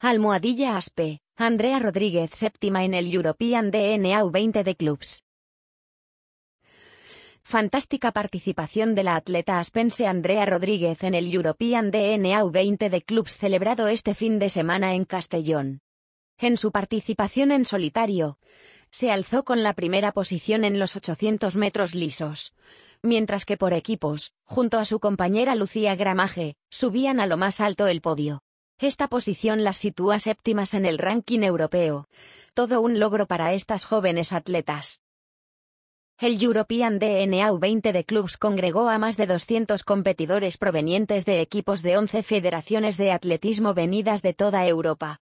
#Aspe, Andrea Rodríguez séptima en el European DNA U20 de Clubs. Fantástica participación de la atleta aspense Andrea Rodríguez en el European DNA U20 de Clubs celebrado este fin de semana en Castellón. En su participación en solitario, se alzó con la primera posición en los 800 metros lisos, mientras que por equipos, junto a su compañera Lucía Gramaje, subían a lo más alto el podio. Esta posición las sitúa séptimas en el ranking europeo, todo un logro para estas jóvenes atletas. El European DNA U20 de Clubs congregó a más de 200 competidores provenientes de equipos de 11 federaciones de atletismo venidas de toda Europa.